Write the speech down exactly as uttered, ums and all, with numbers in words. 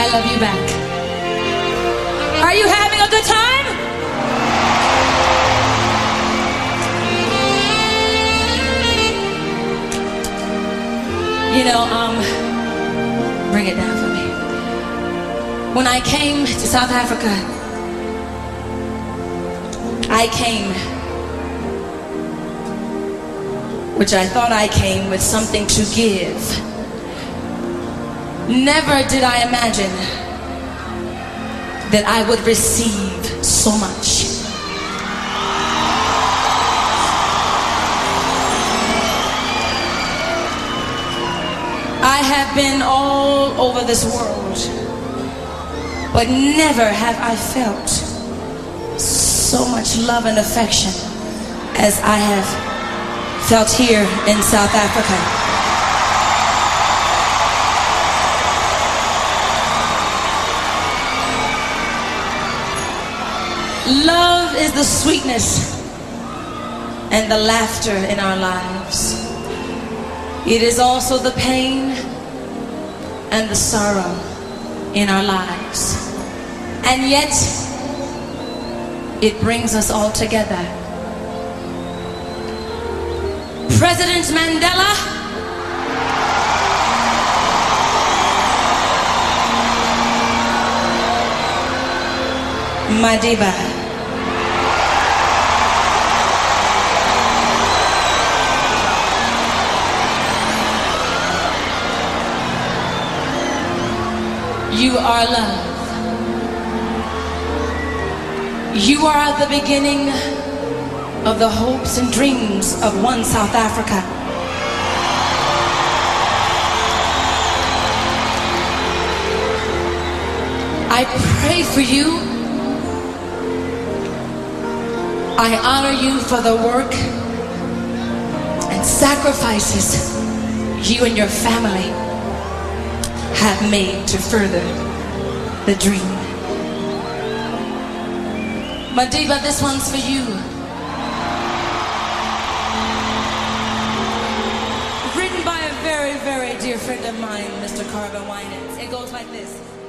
love you back. Are you having a good time? You know, um, bring it down for me. When I came to South Africa, I came, which I thought I came with something to give. Never did I imagine that I would receive so much. I have been all over this world, but never have I felt so much love and affection as I have felt here in South Africa. Love is the sweetness and the laughter in our lives. It is also the pain and the sorrow in our lives. And yet, it brings us all together. President Mandela, Madiba, you are love. You are at the beginning of the hopes and dreams of one South Africa. I pray for you. I honor you for the work and sacrifices you and your family have made to further the dream. Madiba, this one's for you. Written by a very, very dear friend of mine, Mister Carver Winans. It goes like this.